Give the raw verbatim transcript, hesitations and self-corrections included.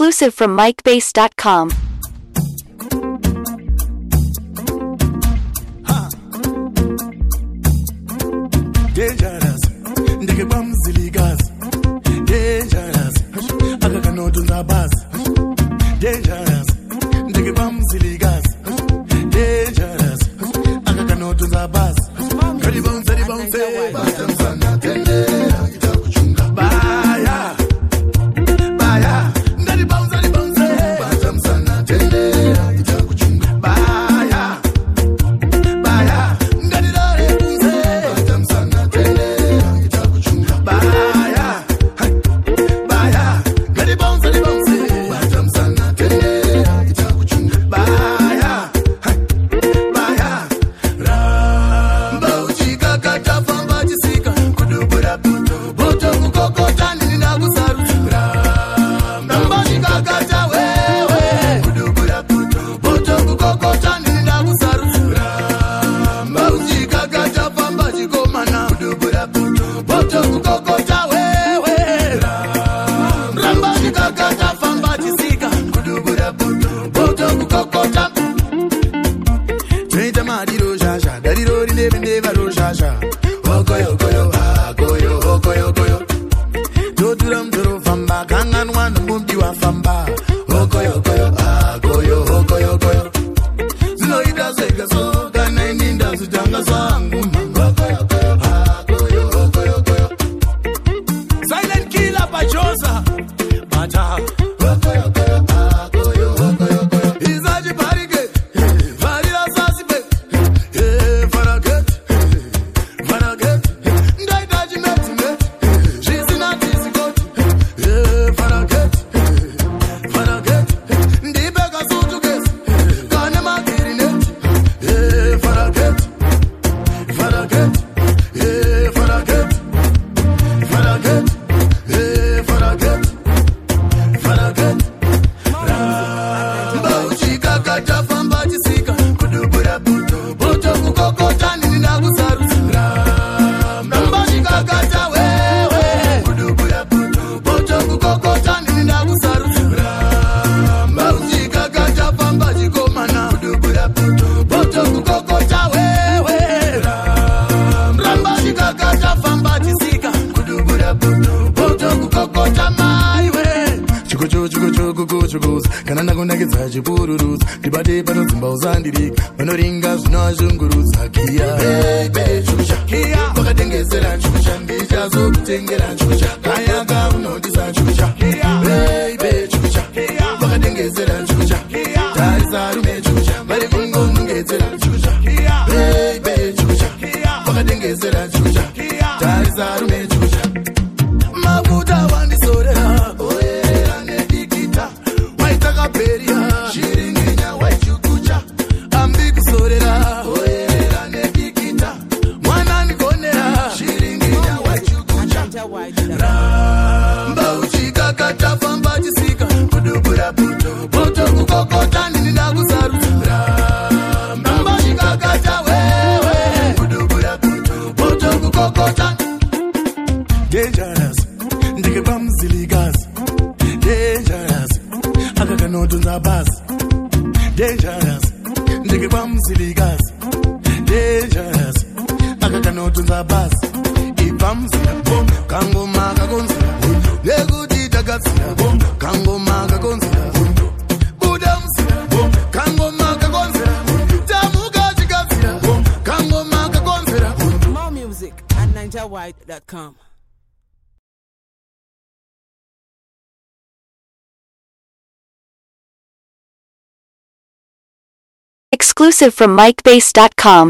Exclusive from Mike Base dot com. Dangerous, ndike bamziligas. Dangerous, akakanotunza bas. Dangerous, ndike bamziligas. Dangerous, akakanotunza bas. Kali bounce, kali bounce, bata msana tende, itakuchunga baya, baya. Ndali bounce, kali bounce, bata msana tende, itakuchunga baya, baya. Ndali dare bounce, bata msana tende, itakuchunga baya, baya. Ndali bounce, kali bounce, bata msana tende, itakuchunga baya, baya. Ramba uchika kata famba jisika kudubura buto buto kukokota nina kusaru. Ramba uchika kata wewe kudubura buto buto kukokota nina kusaru. Ramba uchika kata famba jikomana kudubura buto buto kukokota wewe. Ramba uchika kata famba jisika kudubura buto buto kukokota. Twenty madiro jaja, dariro rineve neva ro jaja. Okoyo koyo ah koyo okoyo koyo. Toturam toro famba kangan wan mumpi wa famba. Okoyo koyo ah koyo okoyo koyo. Zino ida sega so kana indinda sujanga sangu. Okoyo koyo ah koyo okoyo koyo. Silent killer Pajosa. Bata. Okoyo koyo ah koyo okoyo koyo. Izaji parike. Varira sasibe. Eh faraget. Faraget. Ndai daji met met. She's not easy got. Eh faraget. Faraget. Ndibe kasutu kes. Kane makirinet. Eh faraget. Faraget. Eh faraget. Faraget. Eh faraget. Faraget. Bauchika kata famba jisika kudubura buto buto kukokota nina kusaru. Bauchika kata wewe kudubura buto buto kukokota nina kusaru. Bauchika kata famba jikomana kudubura buto buto kukokota wewe. Bauchika kata famba jisika kudubura buto buto kukokota maiwe. Chukuchu chukuchu kukuchukus kananda kunakidza chipururus ndibate panozimba uzandirika vanoringa zvinozvungurusa kia baby chukucha kia vakatengezera chukucha ndichazokutengera chukucha kayaka unodisa chukucha kia baby chukucha kia vakatengezera chukucha kia tarisa rume chukucha vari kungonongedzera chukucha kia baby chukucha kia vakatengezera chukucha kia tarisa rume chukucha mafuta wandisorera oyera nedikita waitakaperia shiringinya waichukucha ambikusorera oyera nedikita mwana ndikonera shiringinya waichukucha ramba uchika kata famba jisika kudubura buto buto kukokota nina kusaru. Ramba uchika kata wewe kudubura buto buto kukokota. Dangerous, ndike bamziligas. Dangerous, akakanotunza bas. Dangerous, ndike bamziligas. Dangerous, akakanotunza bas. Ibamzila bom, kangoma kagonzila bom. Lekuti tagazila bom, kangoma kagonzila bom. Budamzila bom, kangoma kagonzila bom. Tamuka chikazila bom, kangoma kagonzila bom. More music at ninja white dot com. Exclusive from Mike Base dot com.